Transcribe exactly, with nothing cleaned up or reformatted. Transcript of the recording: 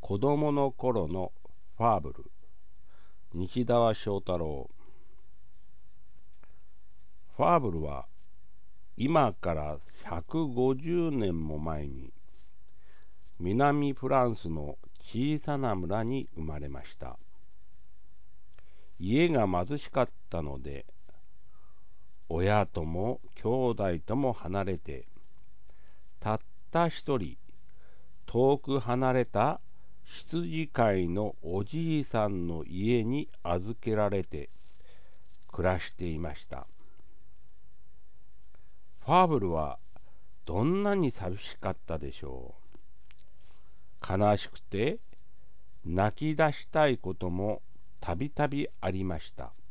子供の頃のファーブル、西澤正太郎。ファーブルは今からひゃくごじゅうねんも前に南フランスの小さな村に生まれました。家が貧しかったので、親とも兄弟とも離れて、たった一人遠く離れた羊飼いのおじいさんの家に預けられて暮らしていました。ファーブルはどんなに寂しかったでしょう。悲しくて泣き出したいこともたびたびありました。